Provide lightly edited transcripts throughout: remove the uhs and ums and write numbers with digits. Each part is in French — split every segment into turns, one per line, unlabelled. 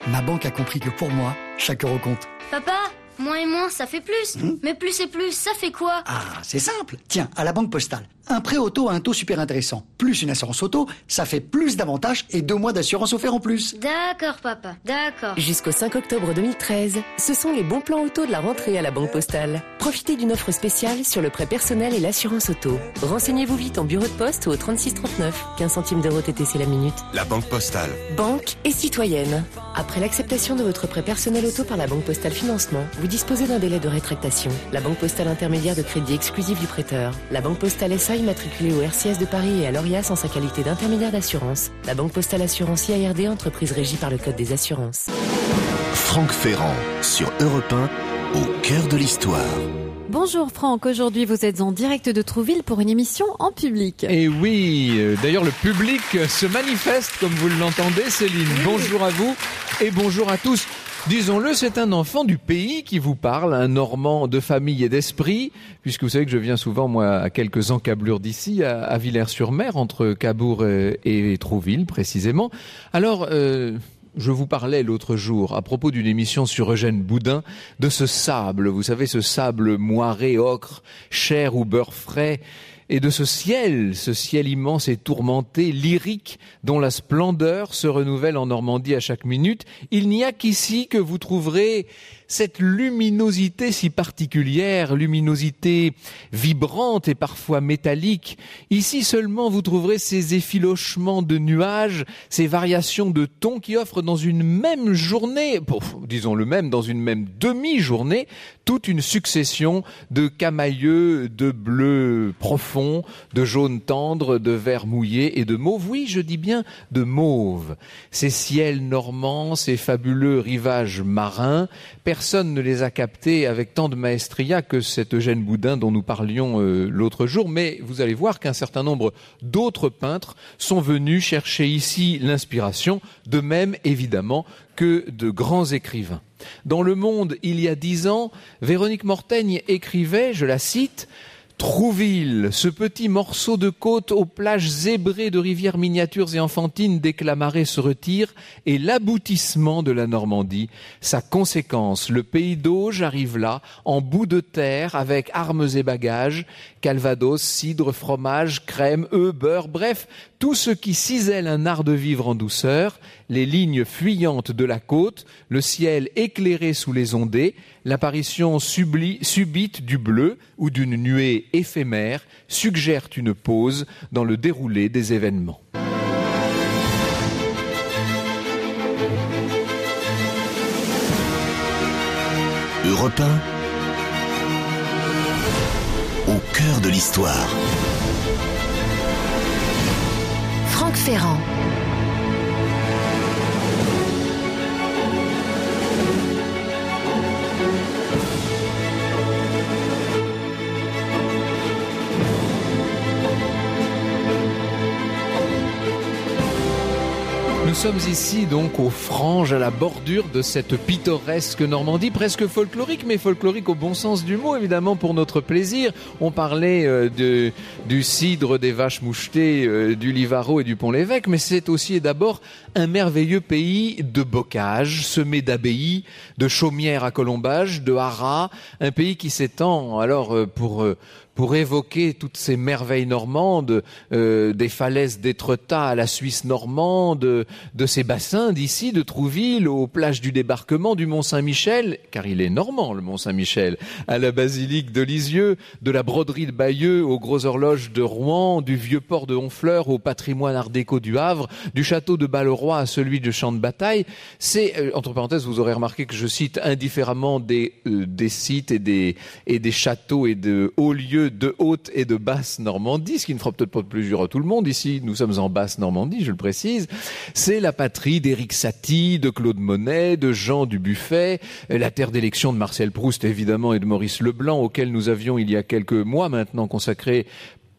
Ma banque a compris que pour moi, chaque euro compte.
Papa, moins et moins, ça fait plus. Mais plus et plus, ça fait quoi?
Ah, c'est simple. Tiens, à la Banque Postale, un prêt auto à un taux super intéressant, plus une assurance auto, ça fait plus d'avantages et 2 mois d'assurance offerts en plus.
D'accord, papa, d'accord.
Jusqu'au 5 octobre 2013, ce sont les bons plans auto de la rentrée à la Banque Postale. Profitez d'une offre spéciale sur le prêt personnel et l'assurance auto. Renseignez-vous vite en bureau de poste ou au 3639, 15 centimes d'euros TTC la minute.
La Banque Postale.
Banque et citoyenne. Après l'acceptation de votre prêt personnel auto par la Banque Postale Financement, vous disposez d'un délai de rétractation. La Banque Postale intermédiaire de crédit exclusif du prêteur. La Banque Postale SA immatriculée au RCS de Paris et à l'ORIAS en sa qualité d'intermédiaire d'assurance. La Banque Postale Assurance IARD, entreprise régie par le Code des assurances.
Franck Ferrand sur Europe 1, au cœur de l'histoire.
Bonjour Franck, aujourd'hui vous êtes en direct de Trouville pour une émission en public.
Et oui, d'ailleurs le public se manifeste comme vous l'entendez Céline. Oui. Bonjour à vous et bonjour à tous. Disons-le, c'est un enfant du pays qui vous parle, un Normand de famille et d'esprit, puisque vous savez que je viens souvent, moi, à quelques encablures d'ici, à Villers-sur-Mer, entre Cabourg et Trouville, précisément. Alors, je vous parlais l'autre jour, à propos d'une émission sur Eugène Boudin, de ce sable, vous savez, ce sable moiré, ocre, chair ou beurre frais, et de ce ciel immense et tourmenté, lyrique, dont la splendeur se renouvelle en Normandie à chaque minute. Il n'y a qu'ici que vous trouverez cette luminosité si particulière, luminosité vibrante et parfois métallique. Ici seulement vous trouverez ces effilochements de nuages, ces variations de tons qui offrent dans une même journée, disons-le même, dans une même demi-journée, toute une succession de camailleux, de bleu profond, de jaune tendre, de vert mouillé et de mauve. Oui, je dis bien de mauve. Ces ciels normands, ces fabuleux rivages marins, personne ne les a captés avec tant de maestria que cet Eugène Boudin dont nous parlions l'autre jour, mais vous allez voir qu'un certain nombre d'autres peintres sont venus chercher ici l'inspiration, de même évidemment que de grands écrivains. Dans Le Monde, il y a 10 ans, Véronique Mortaigne écrivait, je la cite, Trouville, ce petit morceau de côte aux plages zébrées de rivières miniatures et enfantines dès que la marée se retire, est l'aboutissement de la Normandie. Sa conséquence, le pays d'Auge arrive là, en bout de terre, avec armes et bagages, calvados, cidre, fromage, crème, œufs, beurre, bref, tout ce qui cisèle un art de vivre en douceur, les lignes fuyantes de la côte, le ciel éclairé sous les ondées, l'apparition subite du bleu ou d'une nuée éphémère suggèrent une pause dans le déroulé des événements.
Europe 1, au cœur de l'histoire.
Franck Ferrand.
Nous sommes ici donc aux Franges, à la bordure de cette pittoresque Normandie, presque folklorique, mais folklorique au bon sens du mot, évidemment, pour notre plaisir. On parlait du cidre, des vaches mouchetées, du Livaro et du Pont-l'Évêque, mais c'est aussi et d'abord un merveilleux pays de bocage, semé d'abbayes, de chaumières à colombages, de haras, un pays qui s'étend alors pour évoquer toutes ces merveilles normandes, des falaises d'Étretat à la Suisse normande, de ces bassins d'ici, de Trouville, aux plages du débarquement du Mont-Saint-Michel, car il est normand le Mont-Saint-Michel, à la basilique de Lisieux, de la broderie de Bayeux aux grosses horloges de Rouen, du vieux port de Honfleur au patrimoine art déco du Havre, du château de Balleroy à celui de Champ de Bataille. C'est, entre parenthèses, vous aurez remarqué que je cite indifféremment des sites et des châteaux et de hauts lieux de haute et de basse Normandie, ce qui ne fera peut-être pas de plaisir à tout le monde. Ici, nous sommes en basse Normandie, je le précise. C'est la patrie d'Éric Satie, de Claude Monet, de Jean Dubuffet, la terre d'élection de Marcel Proust, évidemment, et de Maurice Leblanc, auquel nous avions, il y a quelques mois maintenant, consacré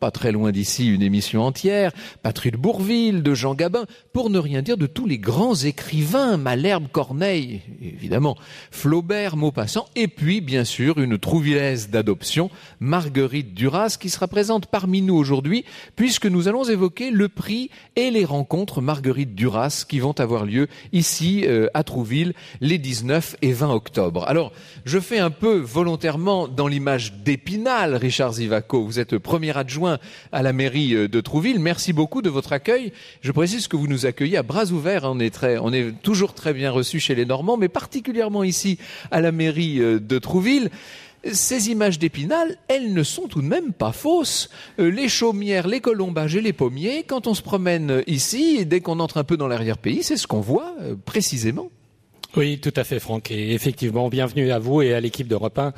pas très loin d'ici une émission entière, Patrick Bourvil, de Jean Gabin, pour ne rien dire de tous les grands écrivains, Malherbe, Corneille, évidemment, Flaubert, Maupassant, et puis bien sûr une Trouvillaise d'adoption, Marguerite Duras, qui sera présente parmi nous aujourd'hui, puisque nous allons évoquer le prix et les rencontres Marguerite Duras qui vont avoir lieu ici à Trouville les 19 et 20 octobre. Alors, je fais un peu volontairement dans l'image d'Épinal, Richard Zivaco. Vous êtes premier adjoint à la mairie de Trouville. Merci beaucoup de votre accueil. Je précise que vous nous accueillez à bras ouverts. On est toujours très bien reçus chez les Normands, mais particulièrement ici à la mairie de Trouville. Ces images d'Épinal, elles ne sont tout de même pas fausses. Les chaumières, les colombages et les pommiers, quand on se promène ici, et dès qu'on entre un peu dans l'arrière-pays, c'est ce qu'on voit précisément.
Oui, tout à fait, Franck. Et effectivement, bienvenue à vous et à l'équipe d'Europe 1.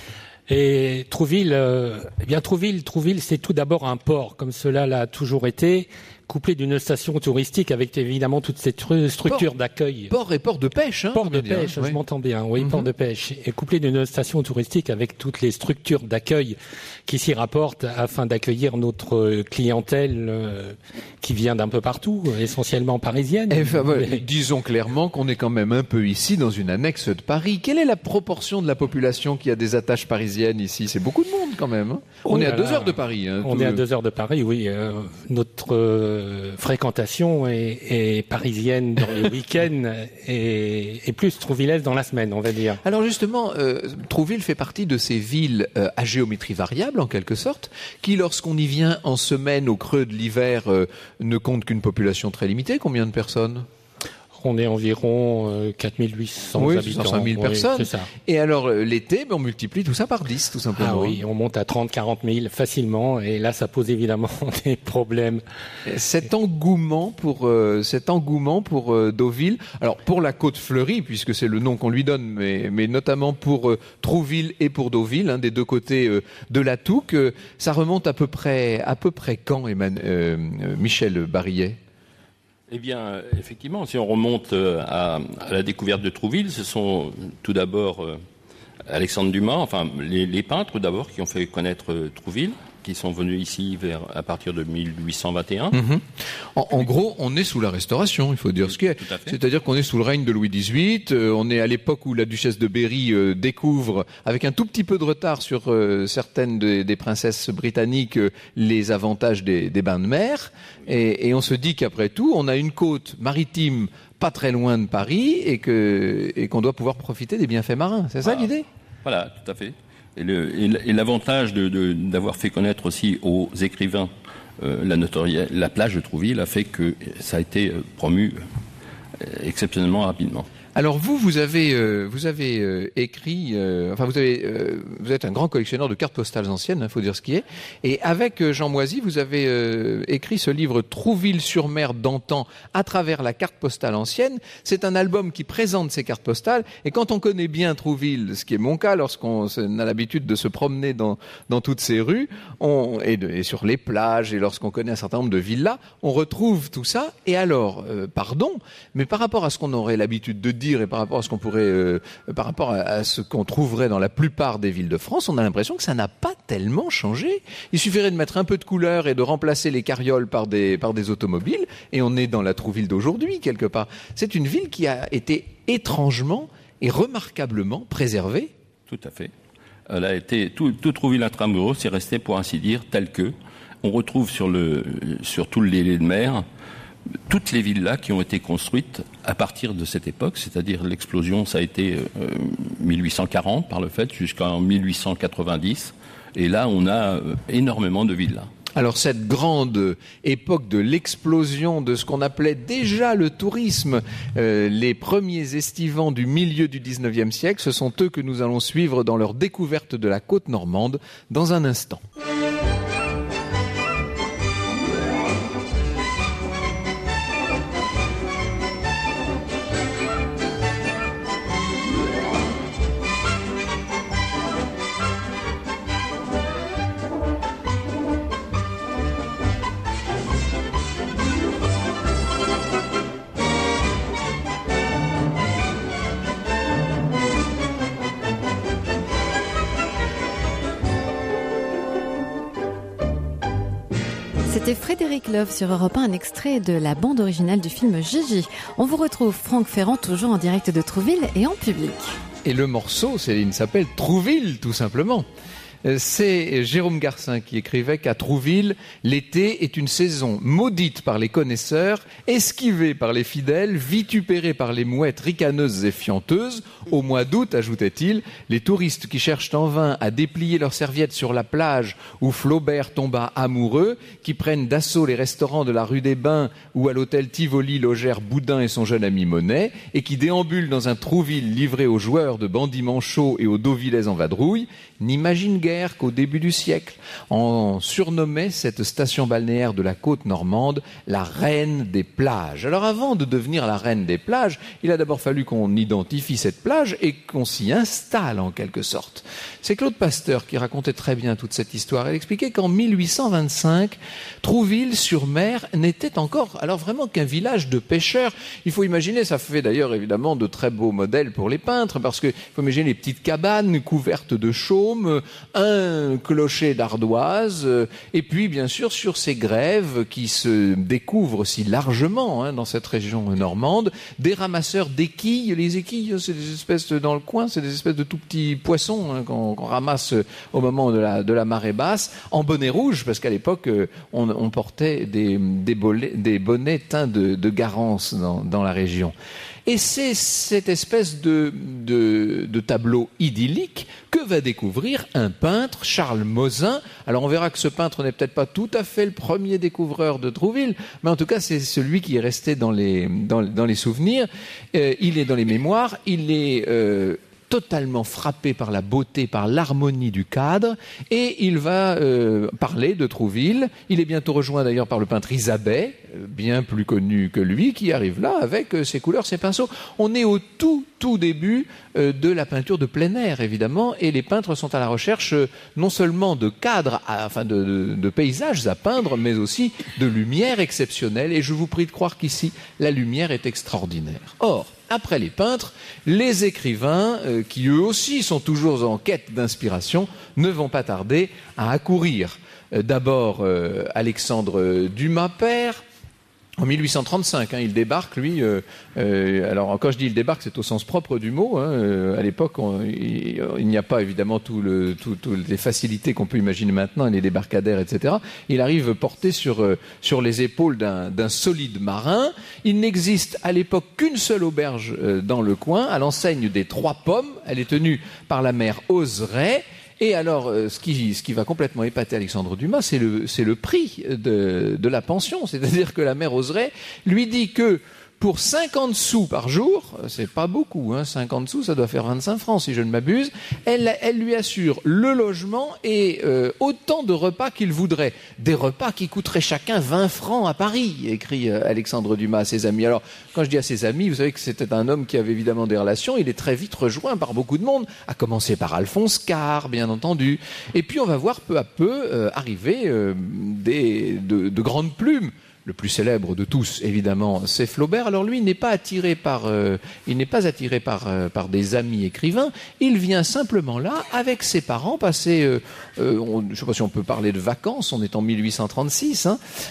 Et Trouville, Trouville, c'est tout d'abord un port, comme cela l'a toujours été, couplé d'une station touristique avec évidemment toute cette structure d'accueil.
Port et port de pêche, hein.
Port de pêche, je m'entends bien, oui, port de pêche. Et couplé d'une station touristique avec toutes les structures d'accueil qui s'y rapportent afin d'accueillir notre clientèle qui vient d'un peu partout, essentiellement parisienne.
Disons clairement qu'on est quand même un peu ici dans une annexe de Paris. Quelle est la proportion de la population qui a des attaches parisiennes ici? C'est beaucoup de monde quand même. Hein. On est à 2 heures de Paris. Hein,
on est à 2 heures de Paris, oui. Notre fréquentation est parisienne dans les week-ends et plus trouvillaise dans la semaine, on va dire.
Alors justement, Trouville fait partie de ces villes à géométrie variable, en quelque sorte, qui, lorsqu'on y vient en semaine au creux de l'hiver, ne compte qu'une population très limitée. Combien de personnes ?
On est environ 4800 habitants.
5000 personnes.
C'est ça.
Et alors, l'été, on multiplie tout ça par 10, tout simplement.
Ah oui, on monte à 30-40 000 facilement. Et là, ça pose évidemment des problèmes.
Cet engouement pour Deauville, alors pour la Côte Fleurie, puisque c'est le nom qu'on lui donne, mais notamment pour Trouville et pour Deauville, hein, des deux côtés de la Touques, ça remonte à peu près quand, Michel Barillet ?
Eh bien, effectivement, si on remonte à la découverte de Trouville, ce sont tout d'abord Alexandre Dumas, enfin les peintres d'abord qui ont fait connaître Trouville, qui sont venus ici à partir de 1821.
Mmh. En gros, on est sous la Restauration, il faut dire ce qui est. C'est-à-dire qu'on est sous le règne de Louis XVIII, on est à l'époque où la duchesse de Berry découvre, avec un tout petit peu de retard sur certaines des princesses britanniques, les avantages des bains de mer. Et on se dit qu'après tout, on a une côte maritime pas très loin de Paris et qu'on doit pouvoir profiter des bienfaits marins. C'est ça l'idée ?
Voilà, tout à fait. Et l'avantage d'avoir fait connaître aussi aux écrivains la plage de Trouville a fait que ça a été promu exceptionnellement rapidement.
Alors vous avez écrit, vous êtes un grand collectionneur de cartes postales anciennes, il faut dire ce qui est. Et avec Jean Moisy, vous avez écrit ce livre Trouville-sur-Mer d'antan à travers la carte postale ancienne. C'est un album qui présente ces cartes postales. Et quand on connaît bien Trouville, ce qui est mon cas, lorsqu'on a l'habitude de se promener dans toutes ces rues, et sur les plages, et lorsqu'on connaît un certain nombre de villas, on retrouve tout ça. Et alors, mais par rapport à ce qu'on aurait l'habitude de dire et par rapport à ce qu'on pourrait, par rapport à ce qu'on trouverait dans la plupart des villes de France, on a l'impression que ça n'a pas tellement changé. Il suffirait de mettre un peu de couleur et de remplacer les carrioles par des automobiles et on est dans la Trouville d'aujourd'hui quelque part. C'est une ville qui a été étrangement et remarquablement préservée.
Tout à fait. Elle a été tout Trouville intramuros, c'est resté pour ainsi dire tel que. On retrouve sur tout le lait de mer toutes les villas qui ont été construites à partir de cette époque, c'est-à-dire l'explosion, ça a été 1840 par le fait, jusqu'en 1890. Et là, on a énormément de villas.
Alors cette grande époque de l'explosion de ce qu'on appelait déjà le tourisme, les premiers estivants du milieu du 19e siècle, ce sont eux que nous allons suivre dans leur découverte de la côte normande dans un instant.
C'était Frédéric Love sur Europe 1, un extrait de la bande originale du film Gigi. On vous retrouve Franck Ferrand, toujours en direct de Trouville et en public.
Et le morceau, Céline, s'appelle Trouville, tout simplement. C'est Jérôme Garcin qui écrivait qu'à Trouville, l'été est une saison maudite par les connaisseurs, esquivée par les fidèles, vitupérée par les mouettes ricaneuses et fianteuses. Au mois d'août, ajoutait-il, les touristes qui cherchent en vain à déplier leurs serviettes sur la plage où Flaubert tomba amoureux, qui prennent d'assaut les restaurants de la rue des Bains où à l'hôtel Tivoli logèrent Boudin et son jeune ami Monet, et qui déambulent dans un Trouville livré aux joueurs de bandits manchots et aux Deauvillais en vadrouille, n'imaginent guère qu'au début du siècle, on surnommait cette station balnéaire de la côte normande la reine des plages. Alors avant de devenir la reine des plages, il a d'abord fallu qu'on identifie cette plage et qu'on s'y installe en quelque sorte. C'est Claude Pasteur qui racontait très bien toute cette histoire. Elle expliquait qu'en 1825, Trouville-sur-Mer n'était encore, alors vraiment qu'un village de pêcheurs. Il faut imaginer, ça fait d'ailleurs évidemment de très beaux modèles pour les peintres, parce qu'il faut imaginer les petites cabanes couvertes de chaume, un clocher d'ardoise, et puis bien sûr sur ces grèves qui se découvrent si largement dans cette région normande, des ramasseurs d'équilles. Les équilles, c'est des espèces dans le coin, c'est des espèces de tout petits poissons qu'on ramasse au moment de la marée basse, en bonnet rouge, parce qu'à l'époque on portait des bonnets teints de garance dans la région. Et c'est cette espèce de tableau idyllique que va découvrir un peintre, Charles Mozin. Alors on verra que ce peintre n'est peut-être pas tout à fait le premier découvreur de Trouville, mais en tout cas c'est celui qui est resté dans les souvenirs. Il est dans les mémoires, il est totalement frappé par la beauté, par l'harmonie du cadre, et il va parler de Trouville. Il est bientôt rejoint d'ailleurs par le peintre Isabey, bien plus connu que lui, qui arrive là avec ses couleurs, ses pinceaux. On est au tout début de la peinture de plein air, évidemment, et les peintres sont à la recherche non seulement de cadres, de paysages à peindre, mais aussi de lumière exceptionnelle, et je vous prie de croire qu'ici, la lumière est extraordinaire. Or, après les peintres, les écrivains, qui eux aussi sont toujours en quête d'inspiration, ne vont pas tarder à accourir. D'abord, Alexandre Dumas père. En 1835, il débarque, lui. Alors, quand je dis il débarque, c'est au sens propre du mot. À l'époque, il n'y a pas évidemment toutes les facilités qu'on peut imaginer maintenant, les débarcadères, etc. Il arrive porté sur les épaules d'un solide marin. Il n'existe à l'époque qu'une seule auberge dans le coin, à l'enseigne des Trois Pommes. Elle est tenue par la mère Oseret. Et alors, ce qui va complètement épater Alexandre Dumas, c'est le prix de la pension. C'est-à-dire que la mère Oseret lui dit que pour 50 sous par jour, c'est pas beaucoup, 50 sous, ça doit faire 25 francs si je ne m'abuse, elle lui assure le logement et autant de repas qu'il voudrait. Des repas qui coûteraient chacun 20 francs à Paris, écrit Alexandre Dumas à ses amis. Alors, quand je dis à ses amis, vous savez que c'était un homme qui avait évidemment des relations, il est très vite rejoint par beaucoup de monde, à commencer par Alphonse Karr, bien entendu. Et puis on va voir peu à peu arriver de grandes plumes. Le plus célèbre de tous, évidemment, c'est Flaubert. Alors lui, il n'est pas attiré par des amis écrivains. Il vient simplement là, avec ses parents, passer, je ne sais pas si on peut parler de vacances, on est en 1836,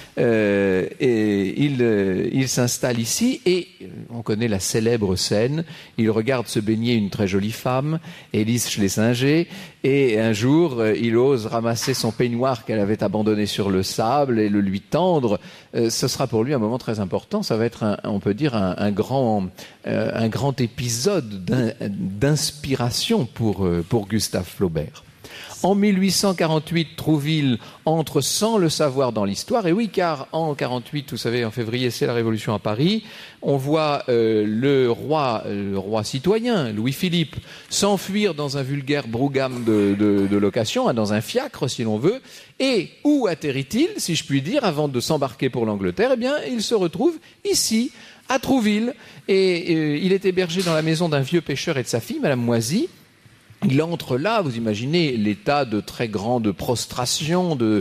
et il s'installe ici, et on connaît la célèbre scène. Il regarde se baigner une très jolie femme, Élise Schlesinger, et un jour, il ose ramasser son peignoir qu'elle avait abandonné sur le sable et le lui tendre. Ce sera pour lui un moment très important. Ça va être, on peut dire, un grand épisode d'inspiration pour Gustave Flaubert. En 1848, Trouville entre sans le savoir dans l'histoire. Et oui, car en 48, vous savez, en février, c'est la Révolution à Paris. On voit le roi citoyen, Louis-Philippe, s'enfuir dans un vulgaire brougham de location, dans un fiacre, si l'on veut. Et où atterrit-il, si je puis dire, avant de s'embarquer pour l'Angleterre? Eh bien, il se retrouve ici, à Trouville. Et il est hébergé dans la maison d'un vieux pêcheur et de sa fille, Madame Moisy. Il entre là, vous imaginez l'état de très grande prostration, de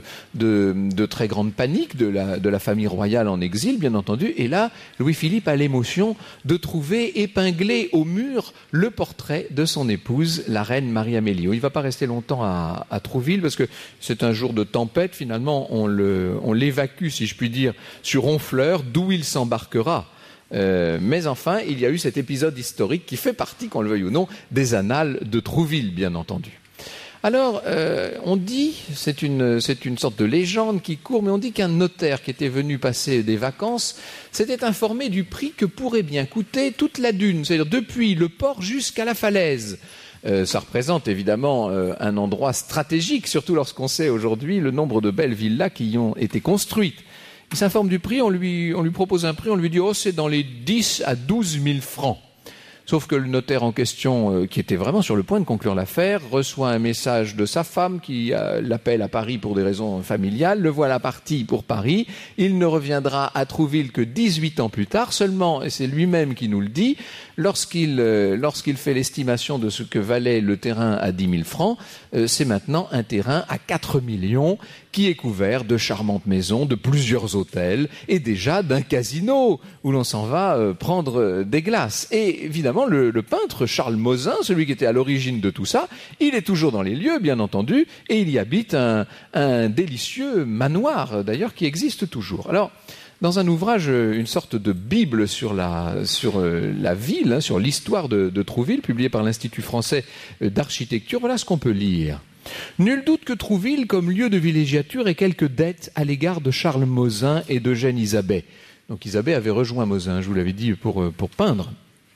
très grande panique de la famille royale en exil, bien entendu. Et là, Louis-Philippe a l'émotion de trouver épinglé au mur le portrait de son épouse, la reine Marie-Amélie. Il ne va pas rester longtemps à Trouville parce que c'est un jour de tempête. Finalement, on l'évacue, si je puis dire, sur Honfleur, d'où il s'embarquera. Mais enfin, il y a eu cet épisode historique qui fait partie, qu'on le veuille ou non, des annales de Trouville, bien entendu. Alors, on dit, c'est une sorte de légende qui court, mais on dit qu'un notaire qui était venu passer des vacances s'était informé du prix que pourrait bien coûter toute la dune, c'est-à-dire depuis le port jusqu'à la falaise. Ça représente évidemment un endroit stratégique, surtout lorsqu'on sait aujourd'hui le nombre de belles villas qui y ont été construites. Il s'informe du prix, on lui propose un prix, on lui dit « Oh, c'est dans les 10 à 12 000 francs ». Sauf que le notaire en question, qui était vraiment sur le point de conclure l'affaire, reçoit un message de sa femme qui l'appelle à Paris pour des raisons familiales. Le voilà parti pour Paris. Il ne reviendra à Trouville que 18 ans plus tard. Seulement, et c'est lui-même qui nous le dit, lorsqu'il fait l'estimation de ce que valait le terrain à 10 000 francs, c'est maintenant un terrain à 4 millions qui est couvert de charmantes maisons, de plusieurs hôtels et déjà d'un casino où l'on s'en va prendre des glaces. Et évidemment, le peintre Charles Mozin, celui qui était à l'origine de tout ça, il est toujours dans les lieux, bien entendu, et il y habite un délicieux manoir, d'ailleurs, qui existe toujours. Alors, dans un ouvrage, une sorte de bible sur la ville, sur l'histoire de Trouville, publié par l'Institut français d'architecture, voilà ce qu'on peut lire. Nul doute que Trouville, comme lieu de villégiature, ait quelques dettes à l'égard de Charles Mozin et d'Eugène Isabey. Donc Isabey avait rejoint Mozin, je vous l'avais dit, pour peindre.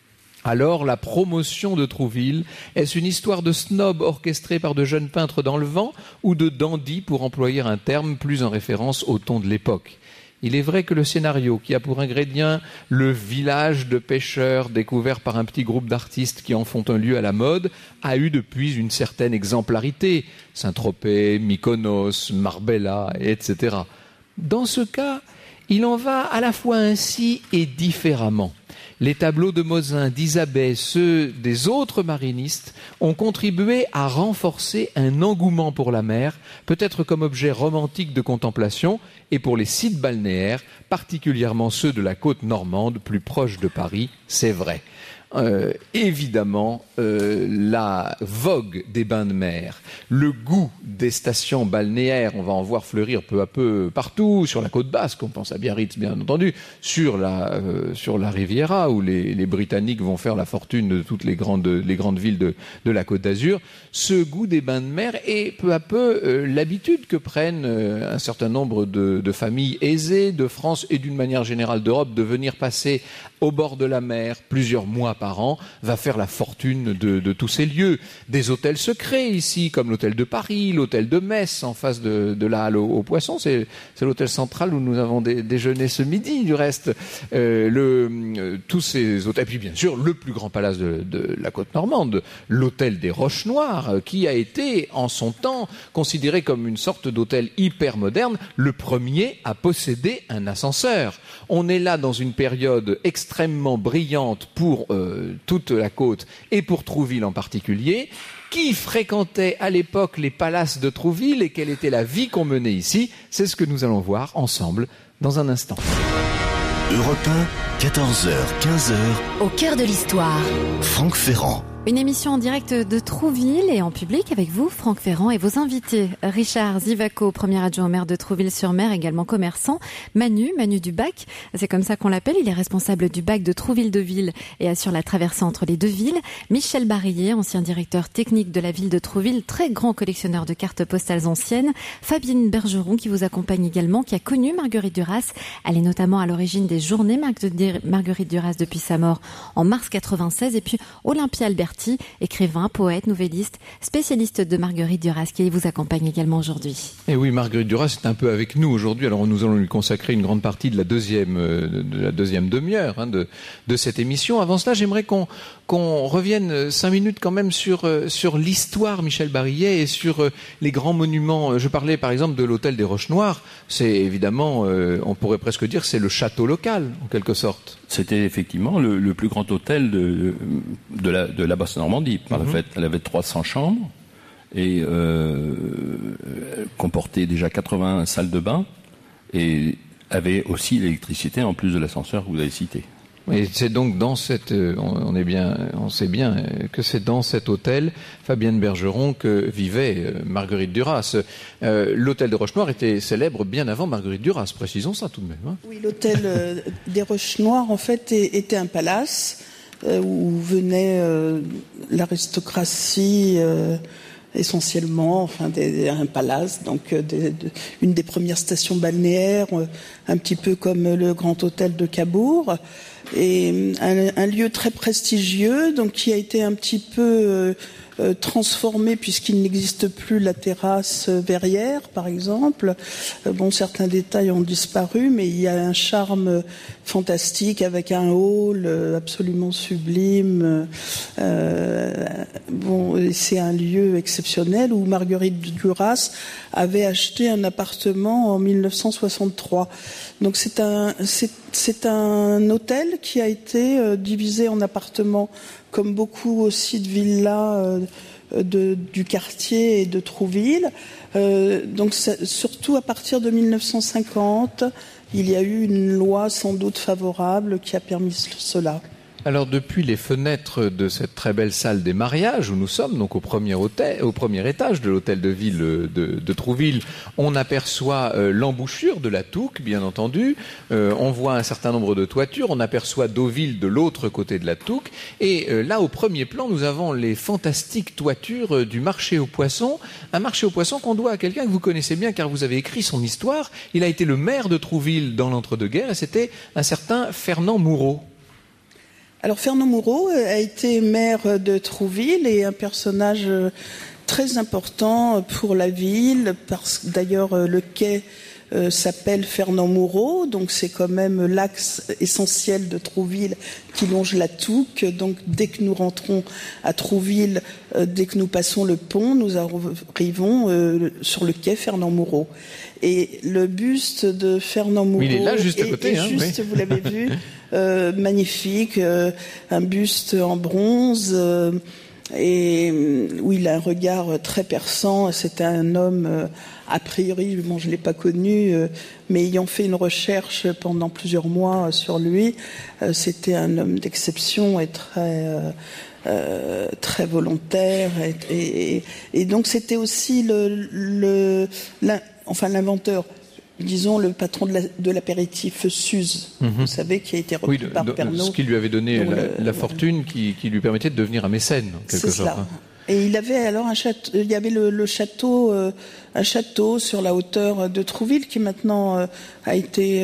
Alors, la promotion de Trouville, est-ce une histoire de snob orchestrée par de jeunes peintres dans le vent ou de dandy, pour employer un terme plus en référence au ton de l'époque ? Il est vrai que le scénario, qui a pour ingrédient le village de pêcheurs découvert par un petit groupe d'artistes qui en font un lieu à la mode, a eu depuis une certaine exemplarité. Saint-Tropez, Mykonos, Marbella, etc. Dans ce cas, il en va à la fois ainsi et différemment. Les tableaux de Mozin, d'Isabey, ceux des autres marinistes ont contribué à renforcer un engouement pour la mer, peut-être comme objet romantique de contemplation, et pour les sites balnéaires, particulièrement ceux de la côte normande, plus proche de Paris, c'est vrai. Évidemment, la vogue des bains de mer, le goût des stations balnéaires, on va en voir fleurir peu à peu partout, sur la côte basque, on pense à Biarritz bien entendu, sur la Riviera, où les Britanniques vont faire la fortune de toutes les grandes villes de la Côte d'Azur. Ce goût des bains de mer est peu à peu l'habitude que prennent un certain nombre de familles aisées de France et d'une manière générale d'Europe de venir passer au bord de la mer plusieurs mois par an, va faire la fortune de tous ces lieux. Des hôtels secrets ici, comme l'hôtel de Paris, l'hôtel de Metz, en face de la halle aux poissons. C'est l'hôtel central où nous avons déjeuné ce midi, du reste. Tous ces hôtels. Et puis bien sûr, le plus grand palace de la côte normande, l'hôtel des Roches Noires, qui a été, en son temps, considéré comme une sorte d'hôtel hyper moderne, le premier à posséder un ascenseur. On est là dans une période extrêmement brillante pour toute la côte et pour Trouville en particulier. Qui fréquentait à l'époque les palaces de Trouville et quelle était la vie qu'on menait ici? C'est ce que nous allons voir ensemble dans un instant.
Europe 1, 14h, 15h.
Au cœur de l'histoire.
Franck Ferrand.
Une émission en direct de Trouville et en public avec vous, Franck Ferrand, et vos invités. Richard Zivaco, premier adjoint au maire de Trouville-sur-Mer, également commerçant. Manu du BAC, c'est comme ça qu'on l'appelle. Il est responsable du BAC de Trouville-de-Ville et assure la traversée entre les deux villes. Michel Barillet, ancien directeur technique de la ville de Trouville, très grand collectionneur de cartes postales anciennes. Fabienne Bergeron, qui vous accompagne également, qui a connu Marguerite Duras. Elle est notamment à l'origine des journées Marguerite Duras depuis sa mort en mars 96. Et puis Olympia Alberti, écrivain, poète, nouvelliste, spécialiste de Marguerite Duras, qui vous accompagne également aujourd'hui.
Et oui, Marguerite Duras est un peu avec nous aujourd'hui. Alors nous allons lui consacrer une grande partie de la deuxième demi-heure de cette émission. Avant cela, j'aimerais qu'on revienne 5 minutes quand même sur l'histoire, Michel Barillet, et sur les grands monuments. Je parlais par exemple de l'hôtel des Roches Noires. C'est évidemment, on pourrait presque dire, c'est le château local. en quelque sorte.
C'était effectivement le plus grand hôtel de la Basse-Normandie. Par le fait, elle avait 300 chambres et comportait déjà 80 salles de bain et avait aussi l'électricité en plus de l'ascenseur que vous avez cité.
Et c'est donc dans cette, on sait bien que c'est dans cet hôtel, Fabienne Bergeron, que vivait Marguerite Duras. L'hôtel de Rochenoir était célèbre bien avant Marguerite Duras, précisons ça tout de même. Hein.
Oui, l'hôtel des Rochenoirs, en fait, était un palace où venait l'aristocratie essentiellement, enfin un palace, donc une des premières stations balnéaires, un petit peu comme le Grand Hôtel de Cabourg, et un lieu très prestigieux, donc qui a été un petit peu transformé puisqu'il n'existe plus la terrasse verrière, par exemple. Bon, certains détails ont disparu, mais il y a un charme fantastique avec un hall absolument sublime. Bon, c'est un lieu exceptionnel où Marguerite Duras avait acheté un appartement en 1963. Donc c'est un hôtel qui a été divisé en appartements, comme beaucoup aussi de villas du quartier et de Trouville. Donc surtout à partir de 1950, il y a eu une loi sans doute favorable qui a permis cela.
Alors depuis les fenêtres de cette très belle salle des mariages où nous sommes, donc au premier étage de l'hôtel de ville de Trouville, on aperçoit l'embouchure de la Touques, bien entendu. On voit un certain nombre de toitures. On aperçoit Deauville de l'autre côté de la Touques. Et là, au premier plan, nous avons les fantastiques toitures du marché aux poissons. Un marché aux poissons qu'on doit à quelqu'un que vous connaissez bien car vous avez écrit son histoire. Il a été le maire de Trouville dans l'entre-deux-guerres et c'était un certain Fernand Moureau.
Alors Fernand Moureau a été maire de Trouville et un personnage très important pour la ville, parce que d'ailleurs le quai s'appelle Fernand Moureau, donc c'est quand même l'axe essentiel de Trouville qui longe la Touques. Donc dès que nous rentrons à Trouville, dès que nous passons le pont, nous arrivons sur le quai Fernand Moureau. Et le buste de Fernand Moureau
il est là, juste à côté,
juste, vous l'avez vu, magnifique, un buste en bronze, et où il a un regard très perçant. C'était un homme, a priori, bon, je l'ai pas connu, mais ayant fait une recherche pendant plusieurs mois sur lui, c'était un homme d'exception et très volontaire, et donc c'était aussi l'inventeur, disons le patron de l'apéritif Suze, vous savez, qui a été repris par Pernod.
Ce qui lui avait donné la fortune qui lui permettait de devenir un mécène, en quelque sorte.
Cela. Et il avait alors un château, il y avait le château, un château sur la hauteur de Trouville qui maintenant a été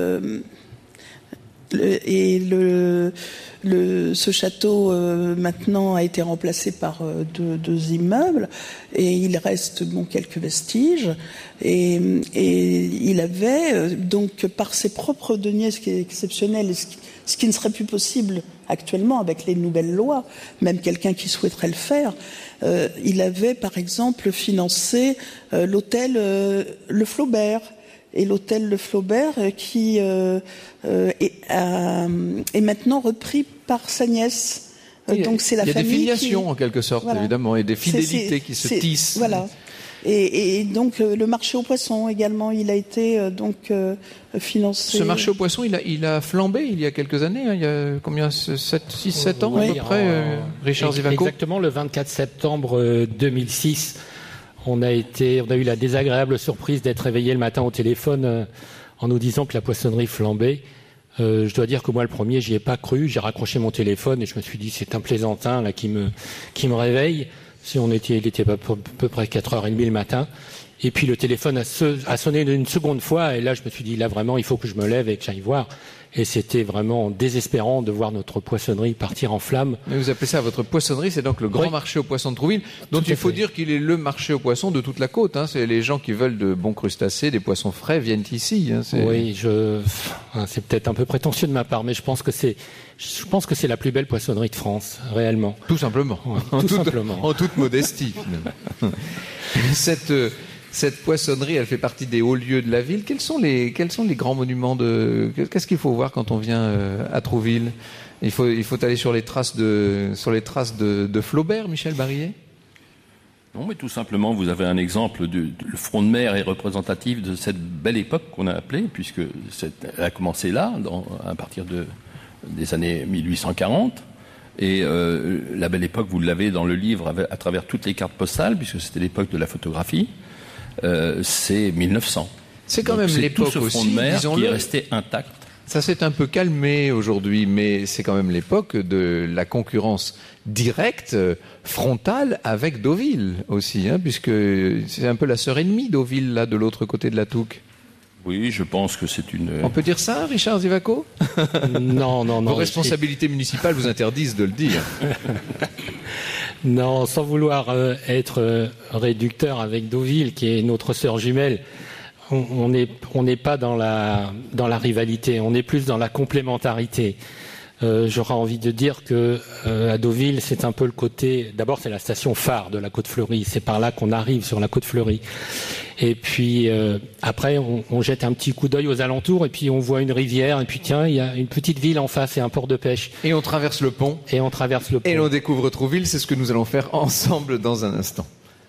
ce château maintenant a été remplacé par deux immeubles et il reste quelques vestiges et il avait donc par ses propres deniers, ce qui est exceptionnel et ce qui ne serait plus possible actuellement avec les nouvelles lois, même quelqu'un qui souhaiterait le faire, il avait par exemple financé l'hôtel Le Flaubert. Et l'hôtel Le Flaubert qui est maintenant repris par sa nièce. Donc c'est la famille.
Il y a des filiations en quelque sorte, voilà. Évidemment, et des fidélités qui se tissent.
Voilà. Et donc le marché aux poissons également, il a été financé.
Ce marché aux poissons, il a flambé il y a quelques années. Il y a combien, 6-7 ans à peu près, Richard Zivaco.
Exactement, le 24 septembre 2006. On a eu la désagréable surprise d'être réveillé le matin au téléphone en nous disant que la poissonnerie flambait. Je dois dire que moi, le premier, j'y ai pas cru. J'ai raccroché mon téléphone et je me suis dit, c'est un plaisantin là qui me réveille. Il était à peu près 4h30 le matin. Et puis le téléphone a sonné une seconde fois et là, je me suis dit, là vraiment, il faut que je me lève et que j'aille voir. Et c'était vraiment désespérant de voir notre poissonnerie partir en flammes.
Mais vous appelez ça votre poissonnerie, c'est donc le grand marché aux poissons de Trouville, dont il faut dire qu'il est le marché aux poissons de toute la côte. C'est les gens qui veulent de bons crustacés, des poissons frais viennent ici.
Oui, c'est peut-être un peu prétentieux de ma part, mais je pense que c'est la plus belle poissonnerie de France, réellement.
Tout simplement.
Ouais, tout simplement.
En toute modestie, finalement. Cette poissonnerie, elle fait partie des hauts lieux de la ville. Quels sont les grands monuments qu'est-ce qu'il faut voir quand on vient à Trouville? Il faut aller sur les traces de Flaubert, Michel Barillet?
Non, mais tout simplement, vous avez un exemple le front de mer est représentatif de cette belle époque qu'on a appelée, puisque elle a commencé là, à partir des années 1840. Et la belle époque, vous l'avez dans le livre à travers toutes les cartes postales, puisque c'était l'époque de la photographie. C'est 1900.
C'est quand même l'époque
tout ce front de mer qui est resté intact.
Ça s'est un peu calmé aujourd'hui, mais c'est quand même l'époque de la concurrence directe, frontale, avec Deauville aussi, puisque c'est un peu la sœur ennemie, Deauville, là, de l'autre côté de la Touques.
Oui, je pense que c'est une...
On peut dire ça, Richard Zivaco?
Non.
Vos responsabilités municipales vous interdisent de le dire.
Non, sans vouloir être réducteur avec Deauville, qui est notre sœur jumelle, on n'est pas dans la rivalité, on est plus dans la complémentarité. J'aurais envie de dire que à Deauville, c'est un peu le côté... D'abord, c'est la station phare de la Côte-Fleurie. C'est par là qu'on arrive sur la Côte-Fleurie. Et puis après, on jette un petit coup d'œil aux alentours et puis on voit une rivière. Et puis tiens, il y a une petite ville en face et un port de pêche.
Et on traverse le pont.
Et l'on
découvre Trouville. C'est ce que nous allons faire ensemble dans un instant.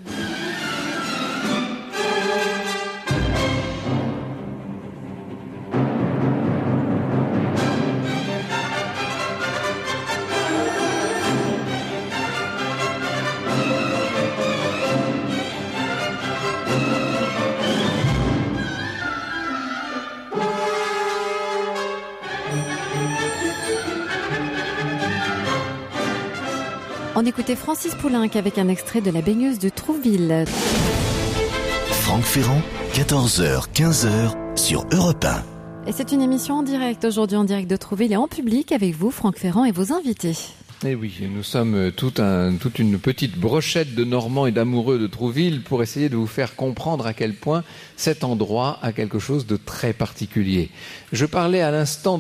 On écoutait Francis Poulenc avec un extrait de La baigneuse de Trouville.
Franck Ferrand, 14h, 15h sur Europe 1.
Et c'est une émission en direct, aujourd'hui en direct de Trouville et en public avec vous, Franck Ferrand et vos invités.
Eh oui, nous sommes toute une petite brochette de Normands et d'amoureux de Trouville pour essayer de vous faire comprendre à quel point cet endroit a quelque chose de très particulier. Je parlais à l'instant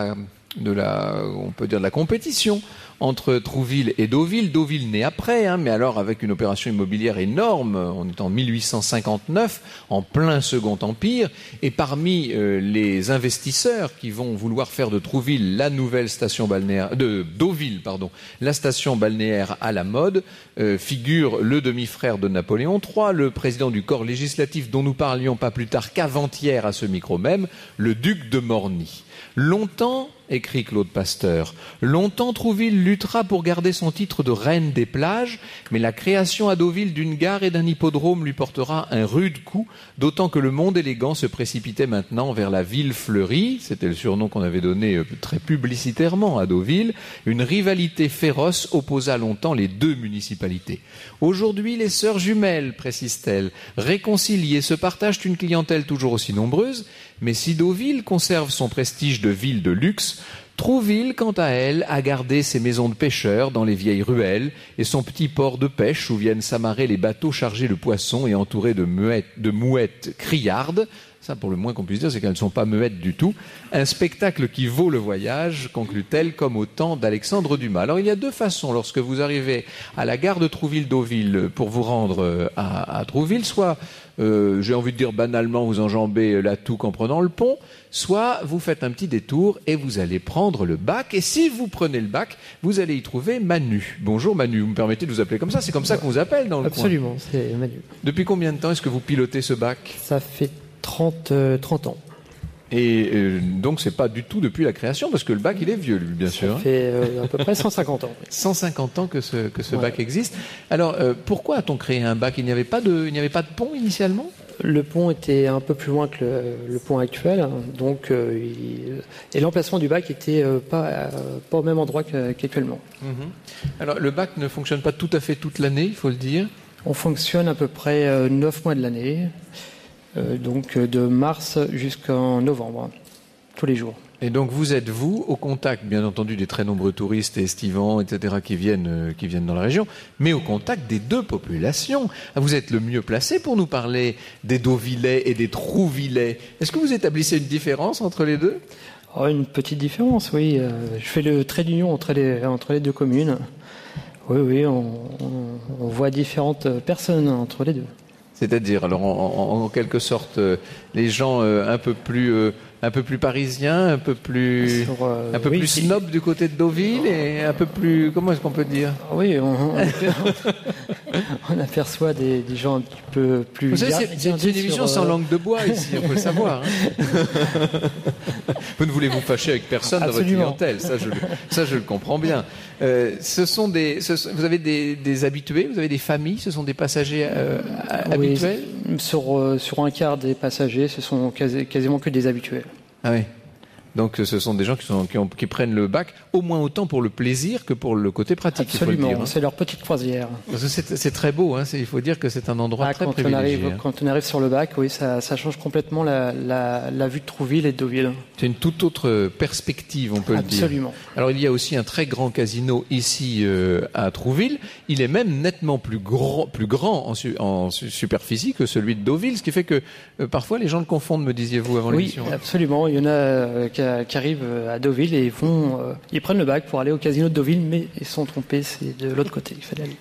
on peut dire de la compétition entre Trouville et Deauville. Deauville naît après, mais alors avec une opération immobilière énorme. On est en 1859, en plein Second Empire. Et parmi les investisseurs qui vont vouloir faire de Trouville la nouvelle station balnéaire, de Deauville, la station balnéaire à la mode, figure le demi-frère de Napoléon III, le président du corps législatif dont nous parlions pas plus tard qu'avant-hier à ce micro même, le duc de Morny. Longtemps, écrit Claude Pasteur, longtemps Trouville luttera pour garder son titre de reine des plages, mais la création à Deauville d'une gare et d'un hippodrome lui portera un rude coup, d'autant que le monde élégant se précipitait maintenant vers la ville fleurie, c'était le surnom qu'on avait donné très publicitairement à Deauville. Une rivalité féroce opposa longtemps les deux municipalités. Aujourd'hui, les sœurs jumelles, précise-t-elle, réconciliées, se partagent une clientèle toujours aussi nombreuse, mais si Deauville conserve son prestige de ville de luxe, Trouville, quant à elle, a gardé ses maisons de pêcheurs dans les vieilles ruelles et son petit port de pêche où viennent s'amarrer les bateaux chargés de poissons et entourés de mouettes criardes. Ça, pour le moins qu'on puisse dire, c'est qu'elles ne sont pas muettes du tout. Un spectacle qui vaut le voyage, conclut-elle, comme au temps d'Alexandre Dumas. Alors, il y a deux façons lorsque vous arrivez à la gare de Trouville-Deauville pour vous rendre à Trouville. Soit, j'ai envie de dire banalement, vous enjambez la Touques en prenant le pont. Soit, vous faites un petit détour et vous allez prendre le bac. Et si vous prenez le bac, vous allez y trouver Manu. Bonjour Manu, vous me permettez de vous appeler comme ça? C'est comme ça qu'on vous appelle dans le coin.
Absolument, c'est Manu.
Depuis combien de temps est-ce que vous pilotez ce bac?
Ça fait 30 ans.
Et donc c'est pas du tout depuis la création, parce que le bac il est vieux, lui, bien sûr.
Ça fait à peu près 150 ans.
150 ans que ce bac existe. Alors pourquoi a-t-on créé un bac? Il n'y avait pas de pont initialement?
Le pont était un peu plus loin que le pont actuel, donc et l'emplacement du bac était pas au même endroit qu'actuellement.
Alors le bac ne fonctionne pas tout à fait toute l'année, il faut le dire.
On fonctionne à peu près 9 mois de l'année. Donc de mars jusqu'en novembre, tous les jours.
Et donc vous êtes, au contact, bien entendu, des très nombreux touristes et estivants, etc., qui viennent dans la région, mais au contact des deux populations. Vous êtes le mieux placé pour nous parler des Deauvillais et des Trouvillais. Est-ce que vous établissez une différence entre les deux?
Une petite différence, oui. Je fais le trait d'union entre les deux communes. Oui, on voit différentes personnes entre les deux.
C'est-à-dire, alors en quelque sorte, les gens un peu plus parisiens, un peu plus snob du côté de Deauville et un peu plus, comment est-ce qu'on peut dire?
Oui, on aperçoit des gens un petit peu plus...
Vous savez, c'est une émission sans langue de bois ici, on peut le savoir. Hein. Vous ne voulez vous fâcher avec personne dans votre clientèle, ça je le comprends bien. Vous avez des habitués, vous avez des familles, ce sont des passagers habituels?
Sur un quart des passagers, ce sont quasiment que des habitués.
Ah oui. Donc ce sont des gens qui prennent le bac au moins autant pour le plaisir que pour le côté pratique.
Absolument,
il faut le dire, hein.
C'est leur petite croisière.
Parce que c'est très beau, hein. Il faut dire que c'est un endroit très privilégié.
Quand on arrive sur le bac, oui, ça change complètement la vue de Trouville et de Deauville.
C'est une toute autre perspective, on peut le dire.
Absolument.
Alors il y a aussi un très grand casino ici à Trouville. Il est même nettement plus grand en superficie que celui de Deauville, ce qui fait que parfois les gens le confondent, me disiez-vous avant l'émission.
Oui, absolument. Il y en a qui arrivent à Deauville et ils prennent le bac pour aller au casino de Deauville, mais ils sont trompés, c'est de l'autre côté, il fallait